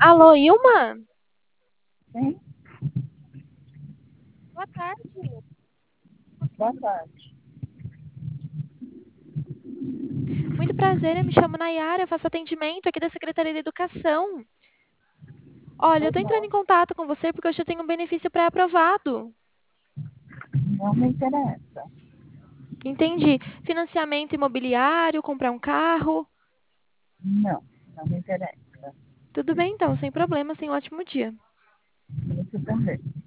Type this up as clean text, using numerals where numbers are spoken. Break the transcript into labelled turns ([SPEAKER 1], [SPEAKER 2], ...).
[SPEAKER 1] Alô, Ilma?
[SPEAKER 2] Sim,
[SPEAKER 1] Boa tarde.
[SPEAKER 2] boa tarde.
[SPEAKER 1] Muito prazer, eu me chamo Nayara, eu faço atendimento aqui da Secretaria de Educação. Olha, eu
[SPEAKER 2] Pois
[SPEAKER 1] tô entrando
[SPEAKER 2] não,
[SPEAKER 1] em contato com você porque hoje eu tenho um benefício pré-aprovado.
[SPEAKER 2] não me interessa.
[SPEAKER 1] Entendi. Financiamento imobiliário, comprar um carro.
[SPEAKER 2] Não, não me interessa.
[SPEAKER 1] Tudo bem então, sem problemas, tenha um ótimo dia.
[SPEAKER 2] Isso também.